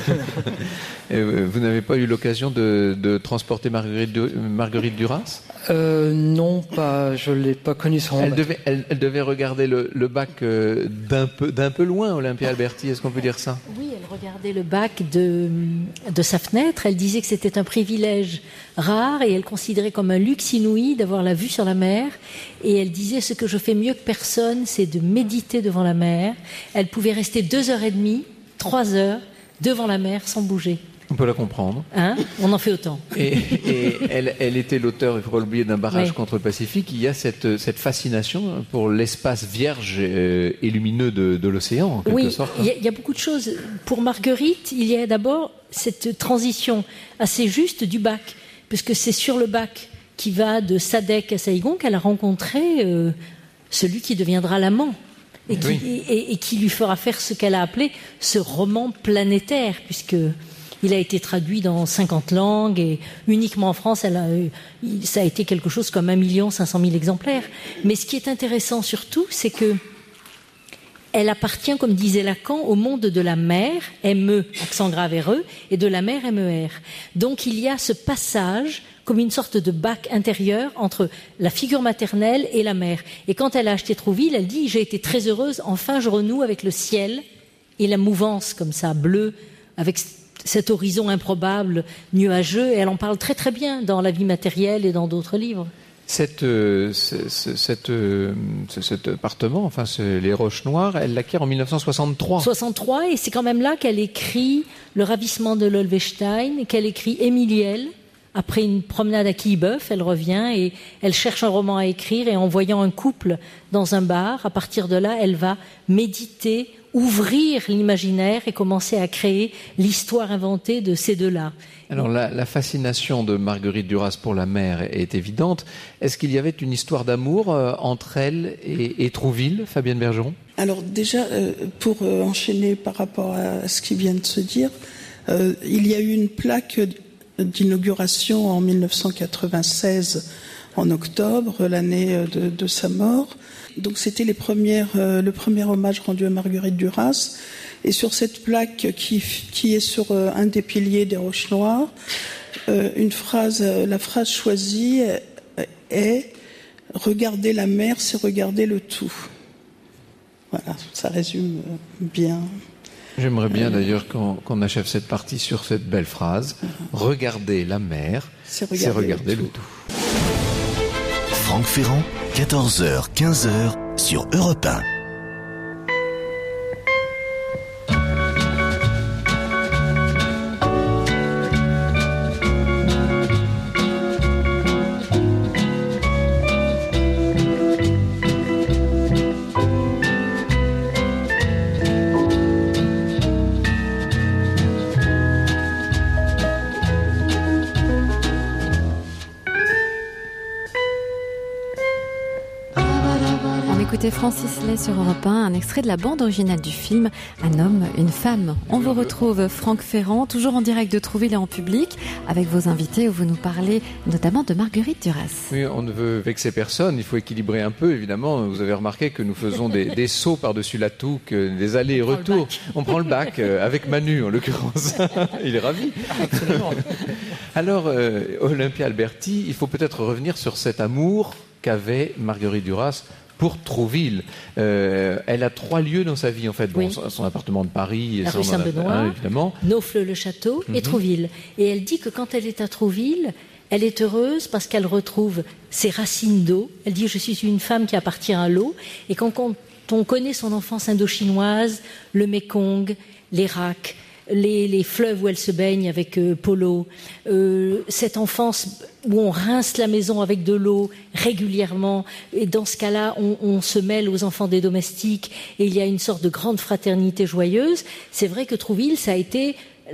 aller.
Vous n'avez pas eu l'occasion de transporter Marguerite Duras?
Non, je l'ai pas connue sur mon bac.
Elle devait regarder le bac d'un peu loin, Olympia Alberti, est-ce qu'on peut dire ça?
Oui, elle regardait le bac de sa fenêtre, elle disait que c'était un privilège rare et elle considérait comme un luxe inouï d'avoir la vue sur la mer, et elle disait: ce que je fais mieux que personne, c'est de méditer devant la mer. Elle pouvait rester 2h30, 3 heures devant la mer sans bouger.
On peut la comprendre.
Hein? On en fait autant.
Et elle était l'auteur, il ne faut pas l'oublier, d'un barrage contre le Pacifique. Il y a cette fascination pour l'espace vierge et lumineux de l'océan, en quelque sorte.
Oui, il y a beaucoup de choses. Pour Marguerite, il y a d'abord cette transition assez juste du bac, puisque c'est sur le bac qui va de Sadek à Saïgon qu'elle a rencontré celui qui deviendra l'amant. Et qui lui fera faire ce qu'elle a appelé ce roman planétaire, puisque il a été traduit dans 50 langues et uniquement en France, ça a été quelque chose comme 1 500 000 exemplaires. Mais ce qui est intéressant surtout, c'est que elle appartient, comme disait Lacan, au monde de la mer, M-E, accent grave R-E, et de la mer, M-E-R. Donc il y a ce passage comme une sorte de bac intérieur entre la figure maternelle et la mer. Et quand elle a acheté Trouville, elle dit: j'ai été très heureuse, enfin je renoue avec le ciel et la mouvance comme ça, bleue, avec cet horizon improbable, nuageux, et elle en parle très très bien dans La vie matérielle et dans d'autres livres.
Cet appartement, enfin les Roches Noires, elle l'acquiert en 1963.
63, et c'est quand même là qu'elle écrit Le ravissement de l'Olvestein, qu'elle écrit Émiliel. Après une promenade à Quillebeuf, elle revient et elle cherche un roman à écrire, et en voyant un couple dans un bar, à partir de là, elle va méditer, ouvrir l'imaginaire et commencer à créer l'histoire inventée de ces deux-là.
Alors la fascination de Marguerite Duras pour la mer est évidente. Est-ce qu'il y avait une histoire d'amour entre elle et Trouville, Fabienne Bergeron?
Alors déjà, pour enchaîner par rapport à ce qui vient de se dire, il y a eu une plaque d'inauguration en 1996, en octobre, l'année de sa mort. Donc c'était le premier hommage rendu à Marguerite Duras. Et sur cette plaque qui est sur un des piliers des Roches Noires, la phrase choisie est « Regarder la mer, c'est regarder le tout ». Voilà, ça résume bien.
J'aimerais bien d'ailleurs qu'on achève cette partie sur cette belle phrase. Regarder la mer, c'est regarder le tout.
Franck Ferrand, 14h, 15h sur Europe 1.
écoutez Francis Lay sur Europe 1, un extrait de la bande originale du film Un homme, une femme. On vous retrouve Franck Ferrand, toujours en direct de Trouville et en public, avec vos invités où vous nous parlez notamment de Marguerite Duras.
Oui, on ne veut vexer personne, il faut équilibrer un peu, évidemment. Vous avez remarqué que nous faisons des sauts par-dessus la touque, des allers et retours. On prend le bac, avec Manu en l'occurrence. Il est ravi.
Absolument.
Alors, Olympia Alberti, il faut peut-être revenir sur cet amour qu'avait Marguerite Duras pour Trouville. Elle a 3 lieux dans sa vie, en fait. Bon, son appartement de Paris,
la rue Saint-Benoît,
évidemment.
Naufle-le-Château et Trouville. Et elle dit que quand elle est à Trouville, elle est heureuse parce qu'elle retrouve ses racines d'eau. Elle dit « Je suis une femme qui appartient à l'eau ». Et quand on connaît son enfance indo-chinoise, le Mékong, l'Irak, les fleuves où elle se baigne avec Polo, cette enfance où on rince la maison avec de l'eau régulièrement, et dans ce cas-là, on se mêle aux enfants des domestiques, et il y a une sorte de grande fraternité joyeuse. C'est vrai que Trouville, ça a été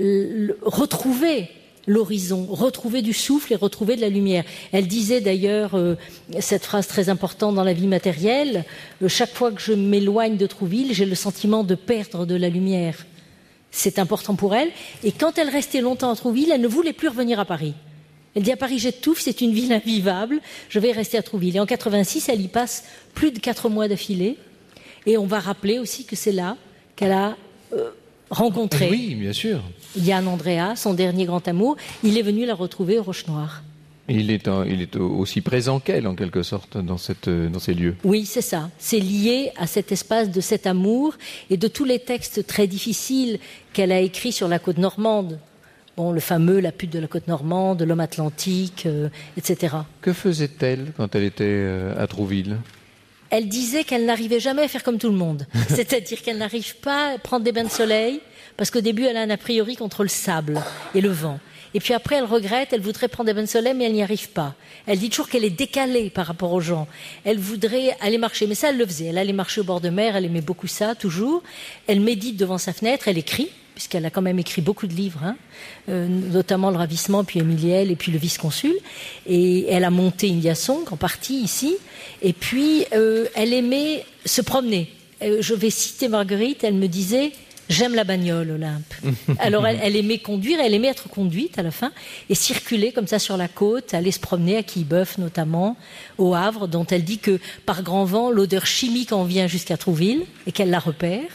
retrouver l'horizon, retrouver du souffle et retrouver de la lumière. Elle disait d'ailleurs cette phrase très importante dans la vie matérielle, chaque fois que je m'éloigne de Trouville, j'ai le sentiment de perdre de la lumière. C'est important pour elle. Et quand elle restait longtemps à Trouville, elle ne voulait plus revenir à Paris. Elle dit à Paris, j'étouffe, c'est une ville invivable, je vais rester à Trouville. Et en 86, elle y passe plus de 4 mois d'affilée. Et on va rappeler aussi que c'est là qu'elle a rencontré
bien sûr.
Yann Andrea, son dernier grand amour. Il est venu la retrouver aux Roches-Noires.
Il est aussi présent qu'elle, en quelque sorte, dans ces lieux.
Oui, c'est ça. C'est lié à cet espace de cet amour et de tous les textes très difficiles qu'elle a écrits sur la côte normande. Bon, le fameux « La pute de la côte normande »,« L'homme atlantique », etc.
Que faisait-elle quand elle était à Trouville ?
Elle disait qu'elle n'arrivait jamais à faire comme tout le monde. C'est-à-dire qu'elle n'arrive pas à prendre des bains de soleil, parce qu'au début, elle a un a priori contre le sable et le vent. Et puis après, elle regrette, elle voudrait prendre des bains de soleil, mais elle n'y arrive pas. Elle dit toujours qu'elle est décalée par rapport aux gens. Elle voudrait aller marcher, mais ça, elle le faisait. Elle allait marcher au bord de mer, elle aimait beaucoup ça, toujours. Elle médite devant sa fenêtre, elle écrit, puisqu'elle a quand même écrit beaucoup de livres, notamment Le Ravissement, puis Émiliel, et puis Le Vice-Consul. Et elle a monté India Song, en partie, ici. Et puis, elle aimait se promener. Je vais citer Marguerite, elle me disait... J'aime la bagnole, Olympe. Alors, elle aimait conduire, elle aimait être conduite à la fin, et circuler comme ça sur la côte, aller se promener à Quillebeuf notamment, au Havre, dont elle dit que par grand vent, l'odeur chimique en vient jusqu'à Trouville, et qu'elle la repère.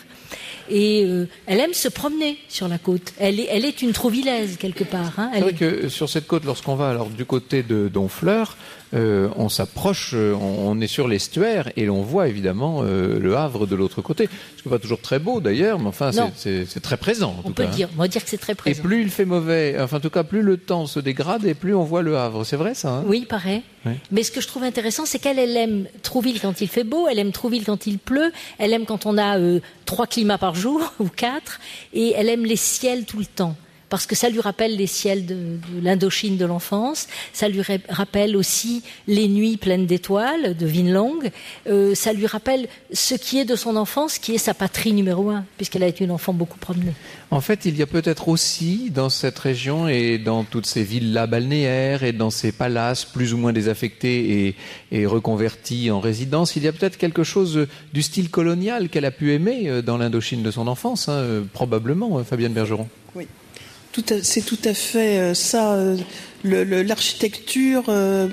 Et elle aime se promener sur la côte. Elle est une Trouvillaise, quelque part.
C'est vrai que sur cette côte, lorsqu'on va alors du côté de Donfleur, on s'approche, on est sur l'estuaire et on voit évidemment le Havre de l'autre côté. Ce qui n'est pas toujours très beau d'ailleurs, mais enfin c'est très présent.
On peut dire que c'est très présent.
Et plus il fait mauvais, enfin en tout cas plus le temps se dégrade et plus on voit le Havre. C'est vrai ça
Oui, pareil. Oui. Mais ce que je trouve intéressant, c'est qu'elle aime Trouville quand il fait beau, elle aime Trouville quand il pleut, elle aime quand on a 3 climats par jour ou 4, et elle aime les ciels tout le temps. Parce que ça lui rappelle les ciels de l'Indochine de l'enfance, ça lui rappelle aussi les nuits pleines d'étoiles de Vinland, ça lui rappelle ce qui est de son enfance, qui est sa patrie numéro 1, puisqu'elle a été une enfant beaucoup promenée.
En fait, il y a peut-être aussi dans cette région et dans toutes ces villas balnéaires et dans ces palaces plus ou moins désaffectés et reconvertis en résidence, il y a peut-être quelque chose du style colonial qu'elle a pu aimer dans l'Indochine de son enfance, probablement, Fabienne Bergeron.
Oui. C'est tout à fait ça. L'architecture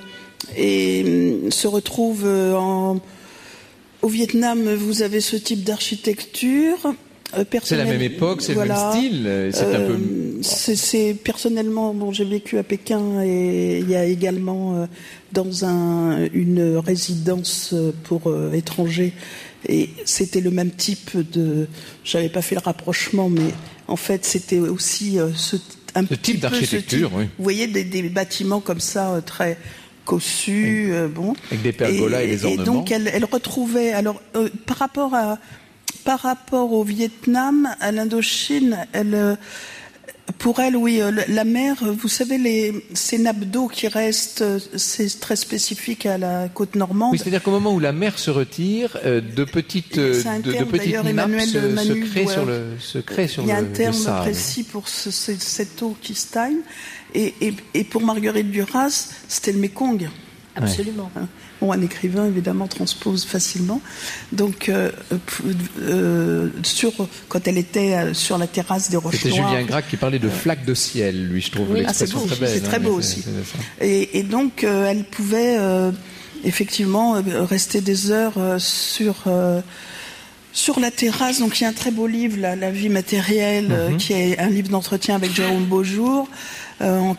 se retrouve au Vietnam. Vous avez ce type d'architecture.
C'est la même époque, c'est le même style.
C'est personnellement, j'ai vécu à Pékin et il y a également dans une résidence pour étrangers. Et c'était le même type de... J'avais pas fait le rapprochement, mais en fait, c'était aussi
ce type d'architecture, oui.
Vous voyez des bâtiments comme ça, très cossus,
avec des pergolas et des ornements.
Et donc, elle retrouvait... Alors, par rapport au Vietnam, à l'Indochine, pour elle, oui, la mer, vous savez, ces nappes d'eau qui restent, c'est très spécifique à la côte normande.
Oui, c'est-à-dire qu'au moment où la mer se retire, de petites nappes se créent sur le sable.
Il y a un terme précis pour cette eau qui stagne. Et pour Marguerite Duras, c'était le Mékong.
Absolument.
Bon, un écrivain, évidemment, transpose facilement. Donc, quand elle était sur la terrasse des Roches
C'était
Noires...
Julien Gracq qui parlait de flaques de ciel, lui, je trouve l'expression très belle.
C'est très beau aussi. Et donc, elle pouvait effectivement rester des heures sur la terrasse. Donc, il y a un très beau livre, La vie matérielle, qui est un livre d'entretien avec Jérôme Beaujour, en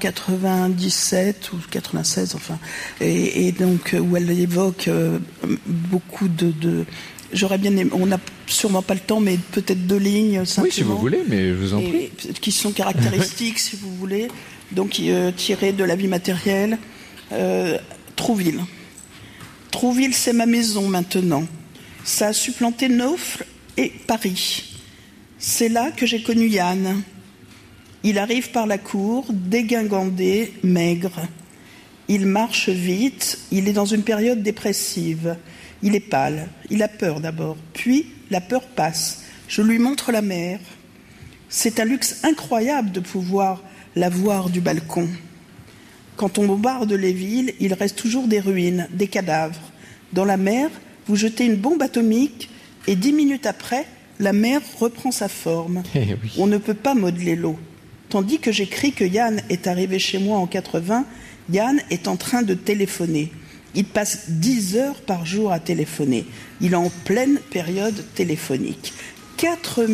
97 ou 96, enfin, et donc où elle évoque beaucoup de j'aurais bien aimé, on n'a sûrement pas le temps, mais peut-être 2 lignes simplement.
Oui, si vous voulez, mais je vous en prie.
Qui sont caractéristiques, si vous voulez. Donc tirées de La vie matérielle. Trouville. Trouville, c'est ma maison maintenant. Ça a supplanté Naufle et Paris. C'est là que j'ai connu Yann. Il arrive par la cour, dégingandé, maigre. Il marche vite, il est dans une période dépressive. Il est pâle, il a peur d'abord, puis la peur passe. Je lui montre la mer. C'est un luxe incroyable de pouvoir la voir du balcon. Quand on bombarde les villes, il reste toujours des ruines, des cadavres. Dans la mer, vous jetez une bombe atomique et 10 minutes après, la mer reprend sa forme.
Oui.
On ne peut pas modeler l'eau. Tandis que j'écris que Yann est arrivé chez moi en 80, Yann est en train de téléphoner. Il passe 10 heures par jour à téléphoner. Il est en pleine période téléphonique. 4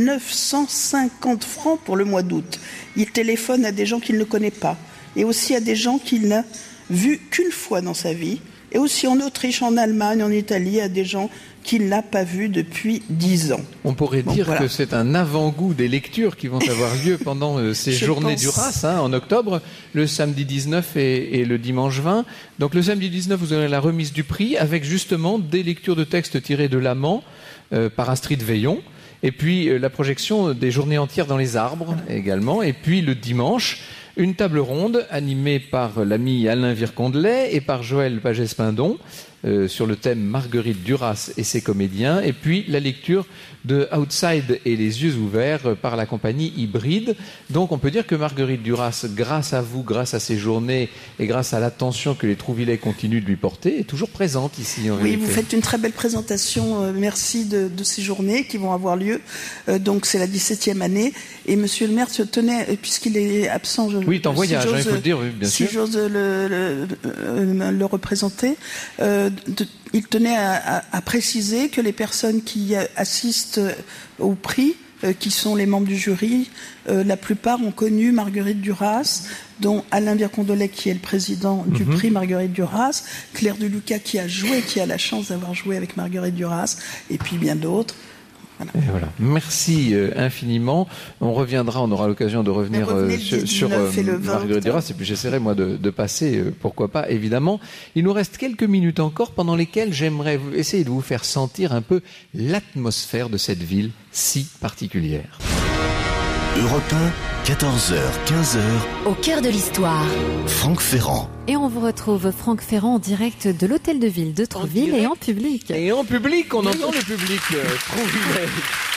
950 francs pour le mois d'août. Il téléphone à des gens qu'il ne connaît pas. Et aussi à des gens qu'il n'a vus qu'une fois dans sa vie. Et aussi en Autriche, en Allemagne, en Italie, à des gens qu'il n'a pas vus depuis 10 ans.
On pourrait dire que c'est un avant-goût des lectures qui vont avoir lieu pendant ces journées du RAS, en octobre, le samedi 19 et le dimanche 20. Donc le samedi 19, vous aurez la remise du prix avec justement des lectures de textes tirés de l'Amant par Astrid Veillon. Et puis la projection des journées entières dans les arbres également. Et puis le dimanche, une table ronde animée par l'ami Alain Vircondelet et par Joël Pagès-Pindon sur le thème Marguerite Duras et ses comédiens. Et puis la lecture de Outside et les yeux ouverts par la compagnie Hybride. Donc on peut dire que Marguerite Duras, grâce à vous, grâce à ces journées et grâce à l'attention que les Trouvillais continuent de lui porter, est toujours présente ici en réalité.
Oui, vous faites une très belle présentation. Merci de ces journées qui vont avoir lieu. Donc c'est la 17e année. Et Monsieur le maire se tenait, puisqu'il est absent...
Oui, il est en voyage, il faut le dire, bien sûr.
Si j'ose le représenter, il tenait à préciser que les personnes qui assistent au prix, qui sont les membres du jury, la plupart ont connu Marguerite Duras, dont Alain Vircondelet, qui est le président du prix Marguerite Duras, Claire Deluca, qui a la chance d'avoir joué avec Marguerite Duras, et puis bien d'autres. Voilà.
Et voilà. Merci infiniment. On aura l'occasion de revenir sur Marguerite Duras, et puis j'essaierai moi de passer, pourquoi pas, évidemment. Il nous reste quelques minutes encore pendant lesquelles j'aimerais essayer de vous faire sentir un peu l'atmosphère de cette ville si particulière.
Europe 1, 14h, 15h.
Au cœur de l'histoire.
Franck Ferrand.
Et on vous retrouve, Franck Ferrand, en direct de l'hôtel de ville de Trouville et en public.
Et en public, on entend le public trouvillais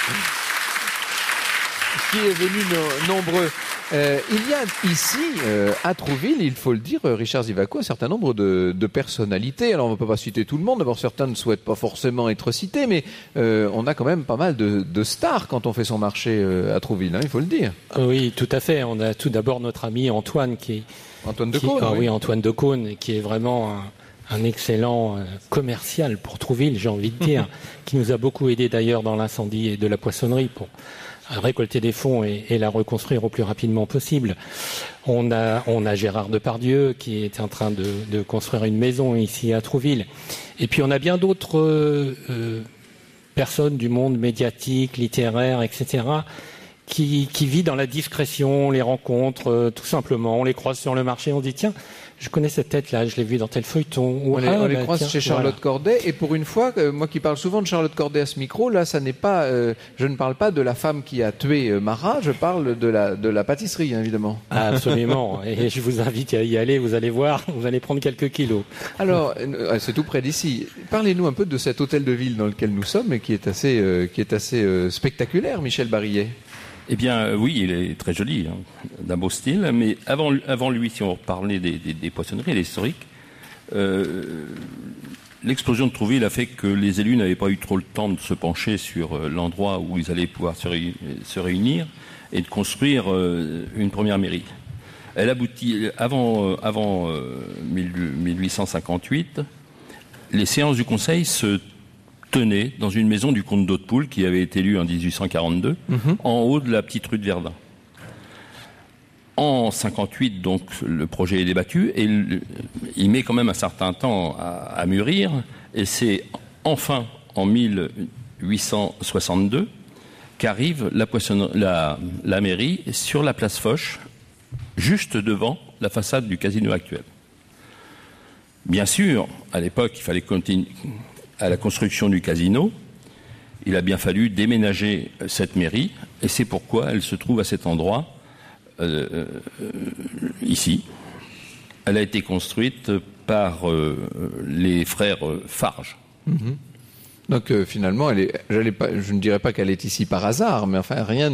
qui est venu nombreux. Il y a ici, à Trouville, il faut le dire, Richard Zivaco, un certain nombre de personnalités. Alors, on ne peut pas citer tout le monde. D'abord, certains ne souhaitent pas forcément être cités, mais on a quand même pas mal de stars quand on fait son marché à Trouville, il faut le dire.
Oui, tout à fait. On a tout d'abord notre ami Antoine
Antoine Decaune.
Oui, Antoine Decaune, qui est vraiment un excellent commercial pour Trouville, j'ai envie de dire, qui nous a beaucoup aidé d'ailleurs dans l'incendie de la poissonnerie pour récolter des fonds et la reconstruire au plus rapidement possible. On a Gérard Depardieu qui est en train de construire une maison ici à Trouville. Et puis on a bien d'autres personnes du monde médiatique, littéraire, etc., qui vit dans la discrétion, on les rencontre tout simplement, on les croise sur le marché, on dit tiens, je connais cette tête-là, je l'ai vue dans tel feuilleton.
On les croise chez Charlotte Corday, et pour une fois, moi qui parle souvent de Charlotte Corday à ce micro, là, ça n'est pas, je ne parle pas de la femme qui a tué Marat, je parle de la pâtisserie, évidemment.
Ah, absolument, et je vous invite à y aller, vous allez voir, vous allez prendre quelques kilos.
Alors, c'est tout près d'ici. Parlez-nous un peu de cet hôtel de ville dans lequel nous sommes, et qui est assez spectaculaire, Michel Barillet.
Eh bien, oui, il est très joli, d'un beau style. Mais avant lui, si on parlait des poissonneries, l'historique, l'explosion de Trouville a fait que les élus n'avaient pas eu trop le temps de se pencher sur l'endroit où ils allaient pouvoir se réunir et de construire une première mairie. Elle aboutit avant 1858. Les séances du Conseil se tenaient dans une maison du comte d'Hautpoul qui avait été élue en 1842, en haut de la petite rue de Verdun. En 58, donc, le projet est débattu et il met quand même un certain temps à mûrir. Et c'est enfin en 1862 qu'arrive la mairie sur la place Foch, juste devant la façade du casino actuel. Bien sûr, à l'époque, il fallait continuer à la construction du casino. Il a bien fallu déménager cette mairie et c'est pourquoi elle se trouve à cet endroit. Ici, elle a été construite par les frères Farge.
Donc finalement, je ne dirais pas qu'elle est ici par hasard, mais enfin rien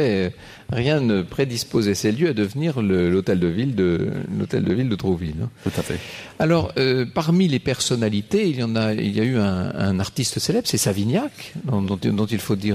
ne prédisposait ces lieux à devenir l'hôtel de ville de Trouville.
Tout à fait.
Alors parmi les personnalités, il y a eu un artiste célèbre, c'est Savignac, dont il faut dire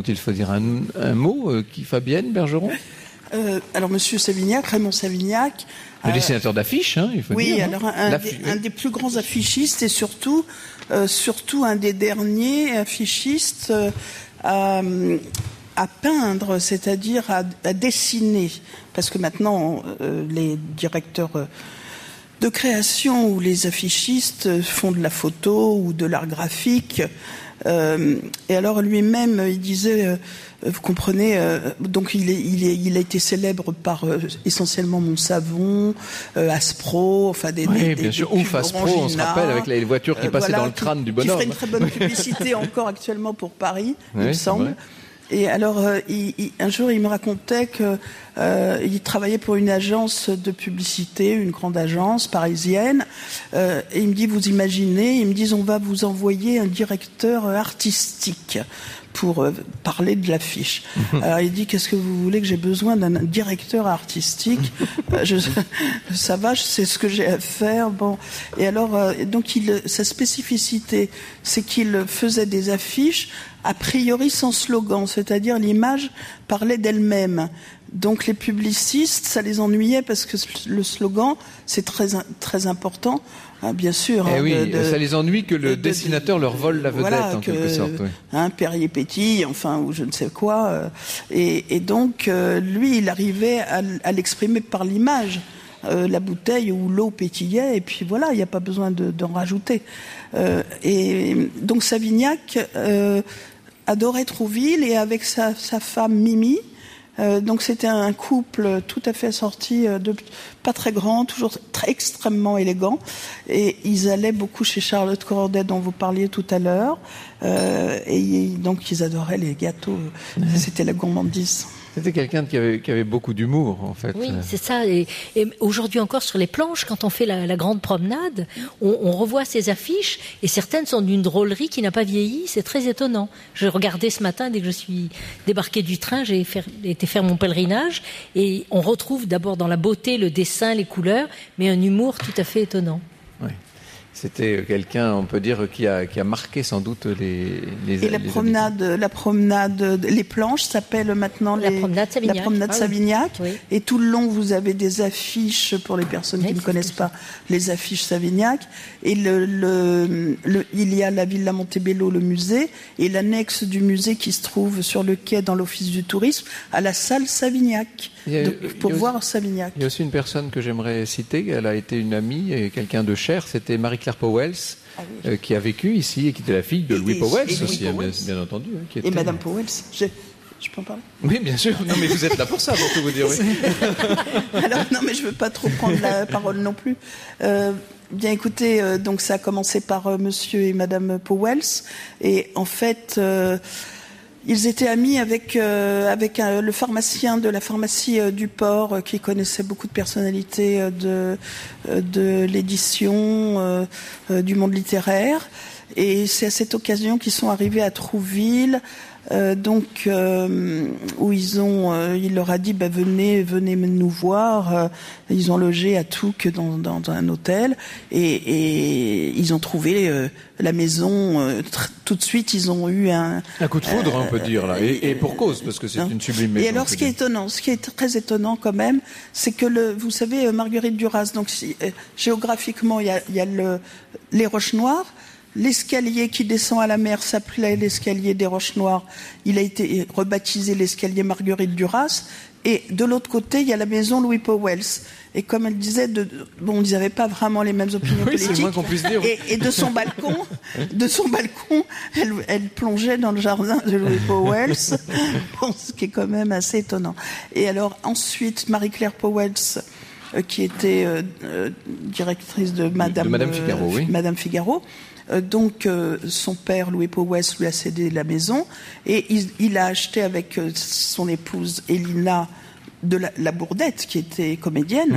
un mot. Fabienne Bergeron.
Alors, Monsieur Savignac, Raymond Savignac...
Le dessinateur d'affiches, il faut dire.
Oui, alors un des plus grands affichistes et surtout un des derniers affichistes à peindre, c'est-à-dire à dessiner. Parce que maintenant, les directeurs de création ou les affichistes font de la photo ou de l'art graphique. Et alors lui-même, il disait... vous comprenez, donc il a été célèbre par essentiellement Monsavon, Aspro, enfin des
bien sûr, ouf, Aspro, on se rappelle avec les voitures qui passaient dans le crâne du bonhomme.
Qui ferait une très bonne publicité encore actuellement pour Paris, il me semble. Vrai. Et alors, un jour, il me racontait qu'il travaillait pour une agence de publicité, une grande agence parisienne. Et il me dit, vous imaginez, ils me disent, on va vous envoyer un directeur artistique pour parler de l'affiche. Alors il dit, qu'est-ce que vous voulez, que j'ai besoin d'un directeur artistique? Ça va, je sais ce que j'ai à faire. Bon. Et alors, donc sa spécificité, c'est qu'il faisait des affiches a priori sans slogan, c'est-à-dire l'image parlait d'elle-même. Donc les publicistes, ça les ennuyait parce que le slogan, c'est très, très important. Bien sûr.
Ça les ennuie que le dessinateur leur vole la vedette, en quelque sorte. Oui.
Perrier Petit, enfin, ou je ne sais quoi. Et donc, lui, il arrivait à l'exprimer par l'image. La bouteille où l'eau pétillait, et puis voilà, il n'y a pas besoin d'en rajouter. Et donc, Savignac adorait Trouville, et avec sa femme Mimi, donc c'était un couple tout à fait assorti, pas très grand, toujours extrêmement élégant, et ils allaient beaucoup chez Charlotte Corday dont vous parliez tout à l'heure, et donc ils adoraient les gâteaux, c'était la gourmandise.
C'était quelqu'un qui avait beaucoup d'humour, en fait.
Oui, c'est ça. Et aujourd'hui encore, sur les planches, quand on fait la grande promenade, on revoit ces affiches, et certaines sont d'une drôlerie qui n'a pas vieilli. C'est très étonnant. Je regardais ce matin, dès que je suis débarquée du train, j'ai été faire mon pèlerinage, et on retrouve d'abord dans la beauté, le dessin, les couleurs, mais un humour tout à fait étonnant.
Oui. C'était quelqu'un, on peut dire, qui a marqué sans doute les
Et la promenade, les planches s'appellent maintenant
la promenade Savignac.
La promenade Savignac.
Oui.
Et tout le long, vous avez des affiches pour les personnes qui ne connaissent pas les affiches Savignac. Et il y a la Villa Montebello, le musée, et l'annexe du musée qui se trouve sur le quai dans l'office du tourisme, à la salle Savignac. Pour voir Savignac.
Il y a aussi une personne que j'aimerais citer, elle a été une amie et quelqu'un de cher, c'était Marie-Claire Powell, qui a vécu ici et qui était la fille de Louis Powell aussi, bien entendu.
Et Madame Powell, je peux en parler?
Oui, bien sûr. Non, mais vous êtes là pour ça, pour tout vous dire. Oui.
Alors, non, mais je ne veux pas trop prendre la parole non plus. Bien, écoutez, donc ça a commencé par Monsieur et Madame Powell, et en fait... ils étaient amis avec le pharmacien de la pharmacie du port qui connaissait beaucoup de personnalités de l'édition, du monde littéraire. Et c'est à cette occasion qu'ils sont arrivés à Trouville où il leur a dit venez nous voir. Ils ont logé à Touques dans un hôtel et ils ont trouvé la maison tout de suite. Ils ont eu un
coup de foudre, on peut dire là, et pour cause, parce que c'est une sublime maison.
Et alors, ce qui est très étonnant quand même, c'est que vous savez, Marguerite Duras. Donc géographiquement, il y a les Roches Noires. L'escalier qui descend à la mer s'appelait l'escalier des Roches Noires. Il a été rebaptisé l'escalier Marguerite Duras. Et de l'autre côté, il y a la maison Louis Pauwels. Et comme elle disait, ils n'avaient pas vraiment les mêmes opinions politiques.
C'est le moins qu'on puisse dire.
Et de son balcon, elle plongeait dans le jardin de Louis Pauwels, ce qui est quand même assez étonnant. Et alors ensuite, Marie-Claire Pauwels, qui était directrice de Madame
Figaro, oui.
Madame Figaro. Son père, Louis Pauwels, lui a cédé la maison et il a acheté avec son épouse Elina de la Bourdette, qui était comédienne,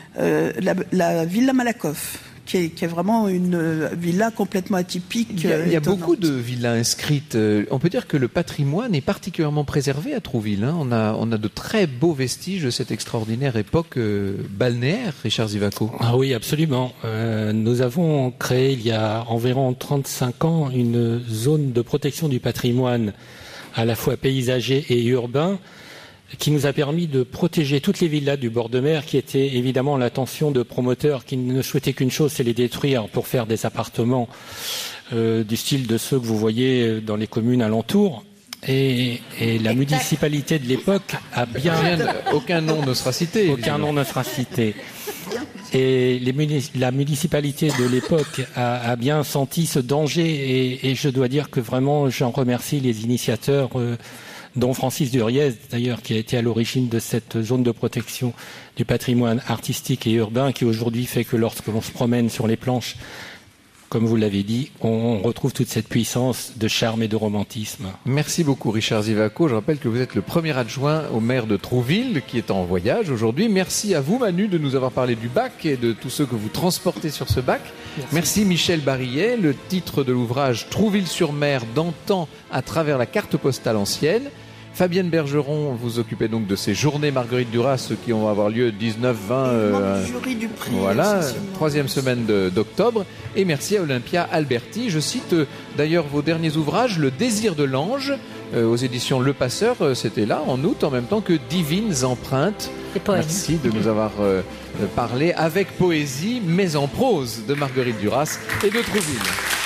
la Villa Malakoff, qui est vraiment une villa complètement atypique.
Il y a beaucoup de villas inscrites. On peut dire que le patrimoine est particulièrement préservé à Trouville. On a de très beaux vestiges de cette extraordinaire époque balnéaire, Richard Zivaco.
Ah oui, absolument. Nous avons créé il y a environ 35 ans une zone de protection du patrimoine à la fois paysager et urbain, qui nous a permis de protéger toutes les villas du bord de mer, qui étaient évidemment l'intention de promoteurs qui ne souhaitaient qu'une chose, c'est les détruire pour faire des appartements du style de ceux que vous voyez dans les communes alentours. Et la municipalité de l'époque a bien...
Aucun nom ne sera cité.
Aucun nom ne sera cité. Et la municipalité de l'époque a bien senti ce danger et je dois dire que vraiment j'en remercie les initiateurs, dont Francis Duriez d'ailleurs, qui a été à l'origine de cette zone de protection du patrimoine artistique et urbain, qui aujourd'hui fait que lorsque l'on se promène sur les planches, comme vous l'avez dit, on retrouve toute cette puissance de charme et de romantisme.
Merci beaucoup Richard Zivaco. Je rappelle que vous êtes le premier adjoint au maire de Trouville, qui est en voyage aujourd'hui. Merci à vous Manu de nous avoir parlé du bac et de tous ceux que vous transportez sur ce bac. Merci Michel Barillet. Le titre de l'ouvrage Trouville-sur-Mer d'antan à travers la carte postale ancienne. Fabienne Bergeron, vous occupez donc de ces journées Marguerite Duras qui vont avoir lieu 19, 20...
jury du prix.
Voilà, troisième semaine d'octobre. Et merci à Olympia Alberti. Je cite d'ailleurs vos derniers ouvrages, Le désir de l'ange, aux éditions Le Passeur, c'était là en août, en même temps que Divines empreintes. Merci de nous avoir parlé avec poésie, mais en prose, de Marguerite Duras et de Trouville.